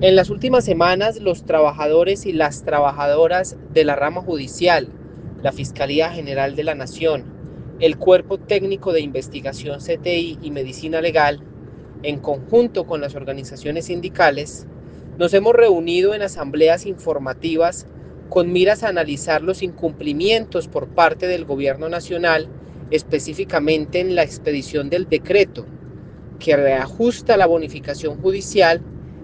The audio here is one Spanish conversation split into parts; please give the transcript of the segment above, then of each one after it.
En las últimas semanas, los trabajadores y las trabajadoras de la rama judicial, la Fiscalía General de la Nación, el Cuerpo Técnico de Investigación CTI y Medicina Legal, en conjunto con las organizaciones sindicales, nos hemos reunido en asambleas informativas con miras a analizar los incumplimientos por parte del Gobierno Nacional, específicamente en la expedición del decreto que reajusta la bonificación judicial,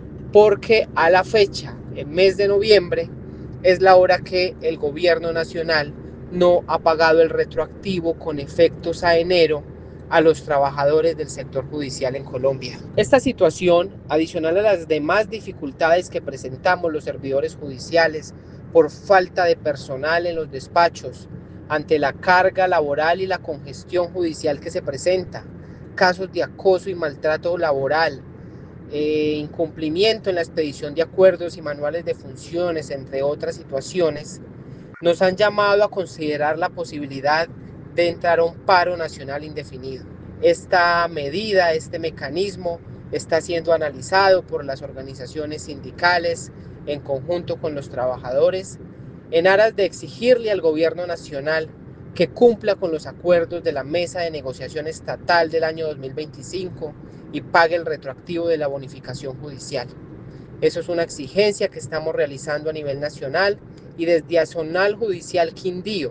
porque a la fecha, en mes de noviembre, es la hora que el gobierno nacional no ha pagado el retroactivo con efectos a enero a los trabajadores del sector judicial en Colombia. Esta situación, adicional a las demás dificultades que presentamos los servidores judiciales por falta de personal en los despachos, ante la carga laboral y la congestión judicial que se presenta, casos de acoso y maltrato laboral, incumplimiento en la expedición de acuerdos y manuales de funciones, entre otras situaciones, nos han llamado a considerar la posibilidad de entrar a un paro nacional indefinido. Esta medida, este mecanismo, está siendo analizado por las organizaciones sindicales en conjunto con los trabajadores en aras de exigirle al gobierno nacional que cumpla con los acuerdos de la mesa de negociación estatal del año 2025 y pague el retroactivo de la bonificación judicial. Eso es una exigencia que estamos realizando a nivel nacional y desde Azonal Judicial Quindío,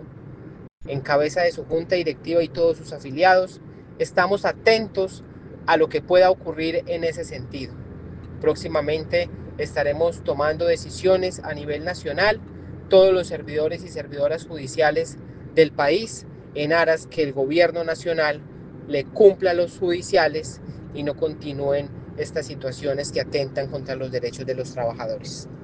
en cabeza de su junta directiva y todos sus afiliados, estamos atentos a lo que pueda ocurrir en ese sentido. Próximamente estaremos tomando decisiones a nivel nacional, todos los servidores y servidoras judiciales del país, en aras que el gobierno nacional le cumpla a los judiciales y no continúen estas situaciones que atentan contra los derechos de los trabajadores.